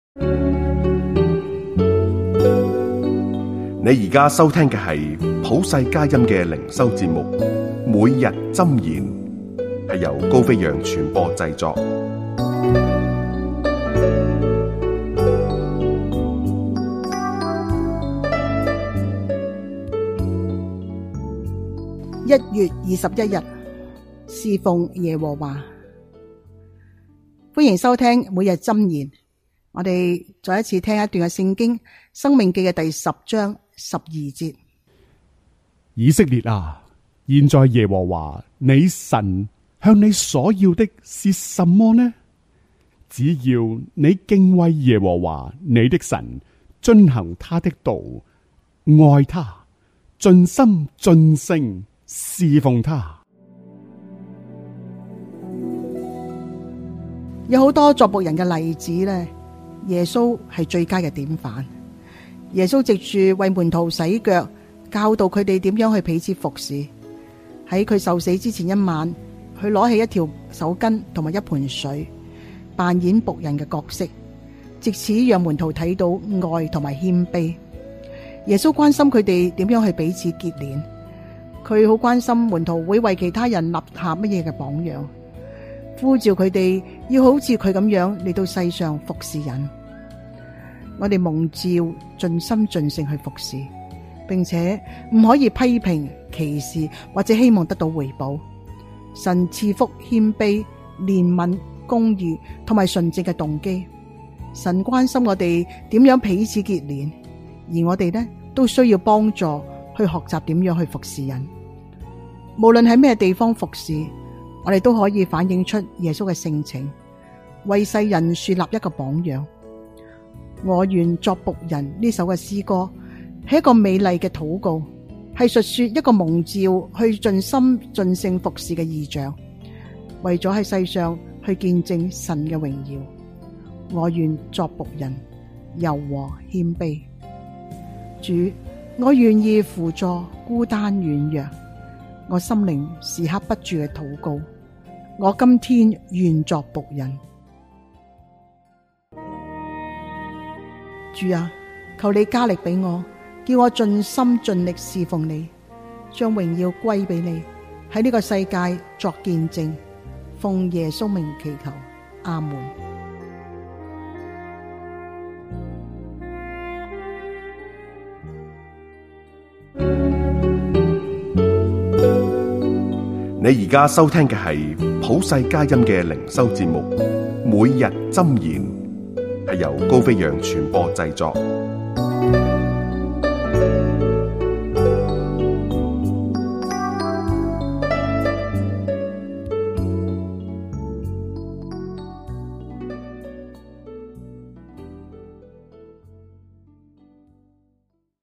你而家收聽嘅係普世佳音嘅靈修節目，每日箴言，係由高飛揚傳播製作。 1月21日，侍奉耶和華。歡迎收聽每日箴言。我哋再一次聽一段嘅聖經《申命記》嘅第10章12節。 以色列啊，現在耶和華你神向你所要的是什麼呢？只要你敬畏耶和華你的神，遵行他的道，愛他，盡心盡性侍奉他。 有好多作僕人嘅例子咧，耶穌係最佳嘅典範。耶穌藉住為門徒洗腳，教導佢哋點樣去彼此服侍。喺佢受死之前一晚，佢攞起一條手巾同埋一盆水，扮演僕人嘅角色，藉此讓門徒睇到愛同埋謙卑。耶穌關心佢哋點樣去彼此結連，佢好關心門徒會為其他人立下乜嘢嘅榜樣，呼召佢哋要好似佢咁樣嚟到世上服侍人。我哋蒙召盡心盡性去服侍，並且唔可以批評、歧視或者希望得到回報。神賜福謙卑、憐憫、公義同埋純正嘅動機。神關心我哋點樣彼此結連，而我哋呢都需要幫助去學習點樣去服侍人。無論喺咩地方服侍，我哋都可以反映出耶穌嘅性情，為世人樹立一個榜樣。我願作僕人呢首嘅詩歌係一個美麗嘅禱告，係述說一個蒙召去盡心盡性服侍嘅異象，為咗喺世上去見證神嘅榮耀。我願作僕人，柔和謙卑。主，我願意輔助孤單軟弱，我心靈時刻不住嘅禱告。我今天願作僕人。主啊，求你加力俾我，叫我盡心盡力侍奉你，將榮耀歸俾你，喺呢個世界作見證。奉耶穌名祈求，阿門。 你而家收聽嘅係普世佳音嘅靈修節目，每日箴言，係由高飛揚傳播製作。